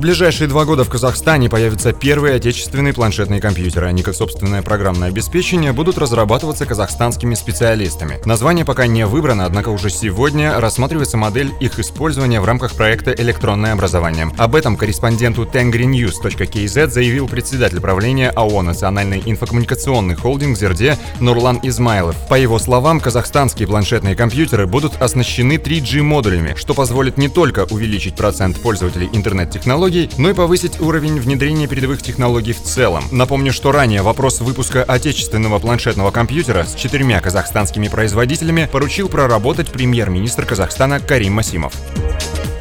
ближайшие 2 года в Казахстане появятся первые отечественные планшетные компьютеры. Они, как собственное программное обеспечение, будут разрабатываться казахстанскими специалистами. Название пока не выбрано, однако уже сегодня рассматривается модель их использования в рамках проекта «Электронное образование». Об этом корреспонденту tengrinews.kz заявил председатель правления АО «Национальный инфокоммуникационный холдинг ЗЕРДЕ» Нурлан Измайлов. По его словам, казахстанские планшетные компьютеры будут оснащены 3G-модулями, что позволит не только увеличить процент пользователей интернет-технологий, но и повысить уровень внедрения передовых технологий в целом. Напомню, что ранее вопрос выпуска отечественного планшетного компьютера с 4 казахстанскими производителями поручил проработать премьер-министр Казахстана Карим Масимов.